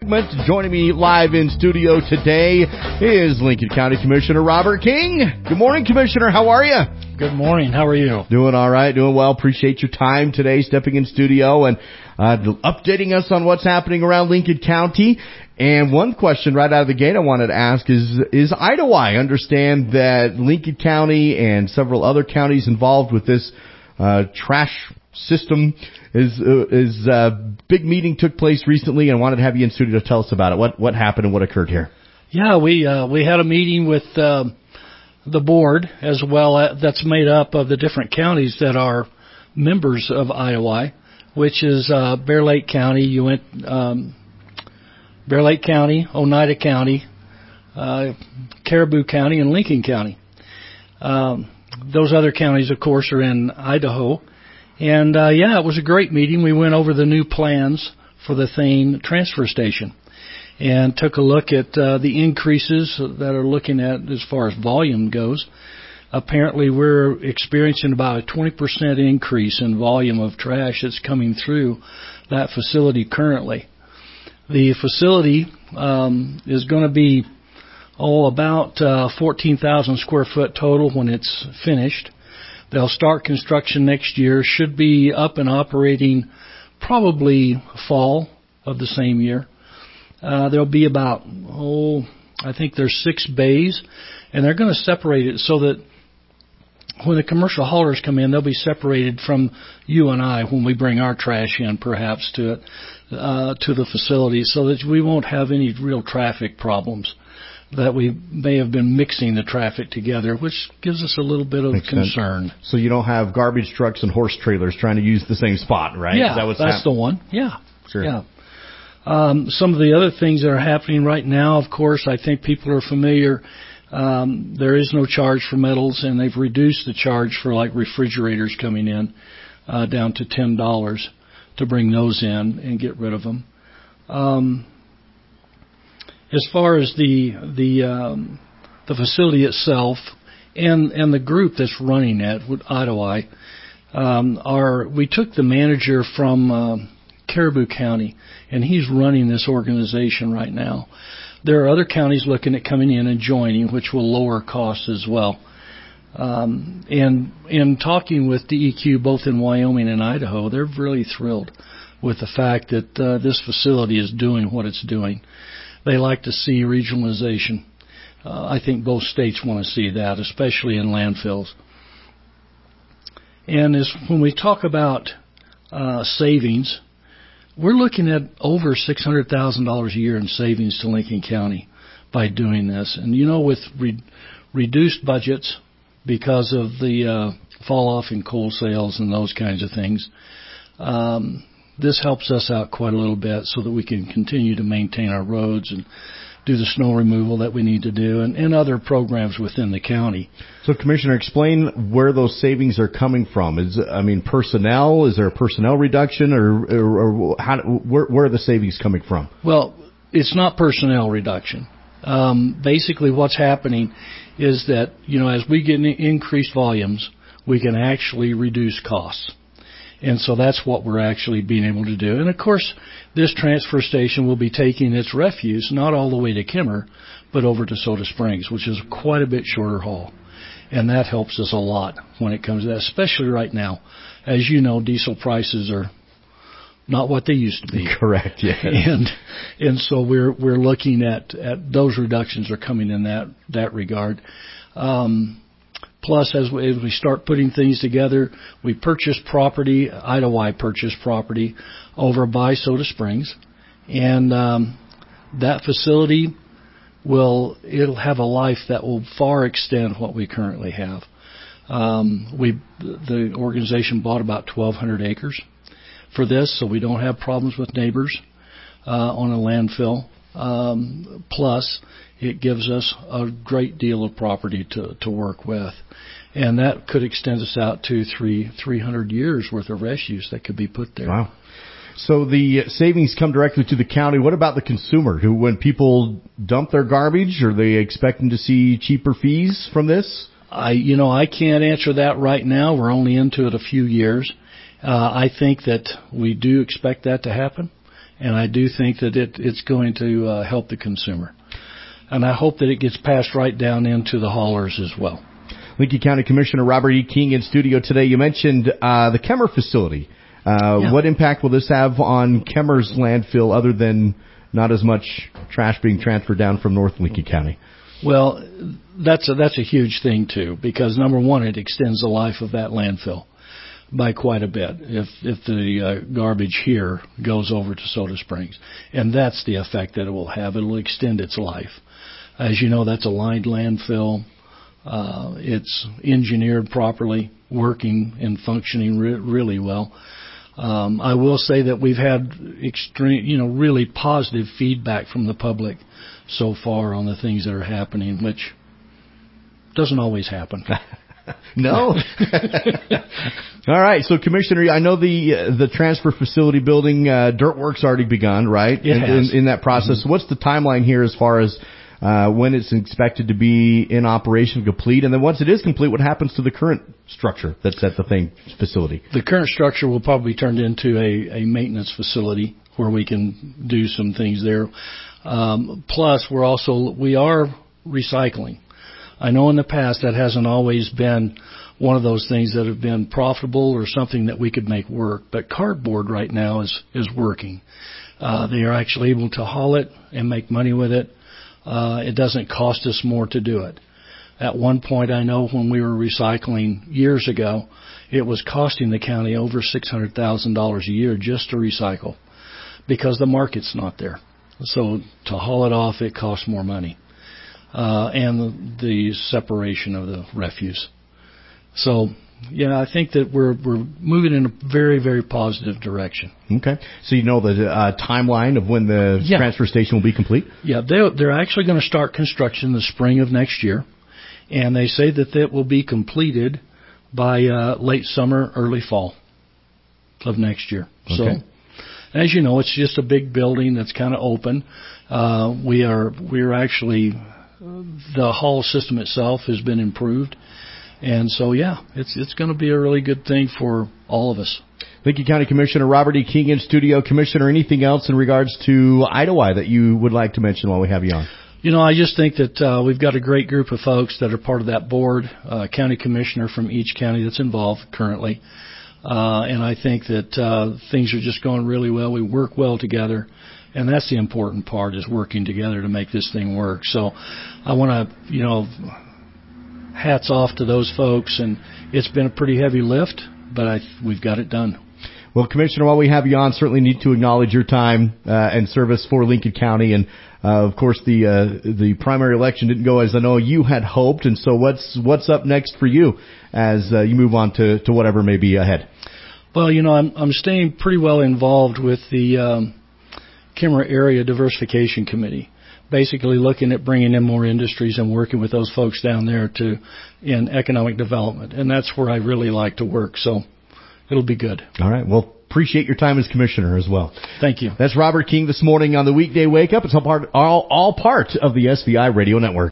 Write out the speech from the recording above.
Joining me live in studio today is Lincoln County Commissioner Robert King. Good morning, Commissioner. How are you? Good morning. How are you? Doing all right. Doing well. Appreciate your time today, stepping in studio and updating us on what's happening around Lincoln County. And one question right out of the gate I wanted to ask is Idaho. I understand that Lincoln County and several other counties involved with this trash system is big meeting took place recently, and I wanted to have you in studio to tell us about it. What happened and what occurred here? Yeah, we had a meeting with the board as well. That's made up of the different counties that are members of Idaho, which is Bear Lake County, Bear Lake County, Oneida County, Caribou County, and Lincoln County. Those other counties, of course, are in Idaho. And, it was a great meeting. We went over the new plans for the Thane transfer station and took a look at the increases that are looking at as far as volume goes. Apparently, we're experiencing about a 20% increase in volume of trash that's coming through that facility currently. The facility is going to be about 14,000 square foot total when it's finished. They'll start construction next year, should be up and operating probably fall of the same year. There'll be about, I think there's 6 bays, and they're going to separate it so that when the commercial haulers come in, they'll be separated from you and I when we bring our trash in, perhaps, to the facility, so that we won't have any real traffic problems, that we may have been mixing the traffic together, which gives us a little bit of concern. So you don't have garbage trucks and horse trailers trying to use the same spot, right? Yeah, that's the one. Yeah. Sure. Yeah. Some of the other things that are happening right now, of course, I think people are familiar. There is no charge for metals, and they've reduced the charge for like refrigerators coming in down to $10 to bring those in and get rid of them. As far as the facility itself and the group that's running it with Idaho, we took the manager from Caribou County, and he's running this organization right now. There are other counties looking at coming in and joining, which will lower costs as well. And in talking with DEQ both in Wyoming and Idaho, they're really thrilled with the fact that this facility is doing what it's doing. They like to see regionalization. I think both states want to see that, especially in landfills. And when we talk about savings, we're looking at over $600,000 a year in savings to Lincoln County by doing this. And, with reduced budgets because of the fall off in coal sales and those kinds of things, this helps us out quite a little bit so that we can continue to maintain our roads and do the snow removal that we need to do and other programs within the county. So, Commissioner, explain where those savings are coming from. Personnel? Is there a personnel reduction, or where are the savings coming from? Well, it's not personnel reduction. Basically, what's happening is that, as we get increased volumes, we can actually reduce costs. And so that's what we're actually being able to do. And, of course, this transfer station will be taking its refuse not all the way to Kimmer, but over to Soda Springs, which is quite a bit shorter haul. And that helps us a lot when it comes to that, especially right now. As you know, diesel prices are not what they used to be. Correct, yes. And so we're looking at those reductions are coming in that regard. Plus, as we start putting things together, we purchased property, Idaho purchased property over by Soda Springs, and that facility it'll have a life that will far extend what we currently have. The organization bought about 1,200 acres for this, so we don't have problems with neighbors on a landfill. Plus, it gives us a great deal of property to work with. And that could extend us out to 300 years worth of refuse that could be put there. Wow. So the savings come directly to the county. What about the consumer? When people dump their garbage, are they expecting to see cheaper fees from this? I can't answer that right now. We're only into it a few years. I think that we do expect that to happen. and I do think that it's going to help the consumer. And I hope that it gets passed right down into the haulers as well. Lincoln County Commissioner Robert E. King in studio today. You mentioned the Kemmer facility. What impact will this have on Kemmer's landfill other than not as much trash being transferred down from North Lincoln County? Well, that's a huge thing, too, because, number one, it extends the life of that landfill by quite a bit if the garbage here goes over to Soda Springs. And that's the effect that it will have. It will extend its life. As you know, that's a lined landfill. It's engineered properly, working and functioning really well. I will say that we've had really positive feedback from the public so far on the things that are happening, which doesn't always happen. No. All right. So, Commissioner, I know the transfer facility building dirt work's already begun, right? It has. In that process. Mm-hmm. So what's the timeline here as far as when it's expected to be in operation, complete? And then once it is complete, what happens to the current structure that's at the facility? The current structure will probably be turned into a maintenance facility where we can do some things there. Plus, we are recycling. I know in the past that hasn't always been one of those things that have been profitable or something that we could make work. But cardboard right now is working. They are actually able to haul it and make money with it. It doesn't cost us more to do it. At one point, I know when we were recycling years ago, it was costing the county over $600,000 a year just to recycle because the market's not there. So to haul it off, it costs more money. And the separation of the refuse. So, yeah, I think that we're moving in a very, very positive direction. Okay. So you know the timeline of when the transfer station will be complete? Yeah, they're actually going to start construction in the spring of next year. And they say that it will be completed by late summer, early fall of next year. Okay. So, as you know, it's just a big building that's kind of open. We are actually... The haul system itself has been improved. And so, yeah, it's going to be a really good thing for all of us. Lincoln County Commissioner Robert E. King in studio. Commissioner, anything else in regards to Idawai that you would like to mention while we have you on? You know, I just think that we've got a great group of folks that are part of that board, county commissioner from each county that's involved currently. And I think that things are just going really well. We work well together. And that's the important part, is working together to make this thing work. So I want to, hats off to those folks. And it's been a pretty heavy lift, but we've got it done. Well, Commissioner, while we have you on, certainly need to acknowledge your time and service for Lincoln County. And, of course, the primary election didn't go as I know you had hoped. And so what's up next for you as you move on to whatever may be ahead? Well, I'm staying pretty well involved with the Kemmer Area Diversification Committee, basically looking at bringing in more industries and working with those folks down there in economic development. And that's where I really like to work. So it'll be good. All right. Well, appreciate your time as commissioner as well. Thank you. That's Robert King this morning on the Weekday Wake Up. It's all part of the SVI Radio Network.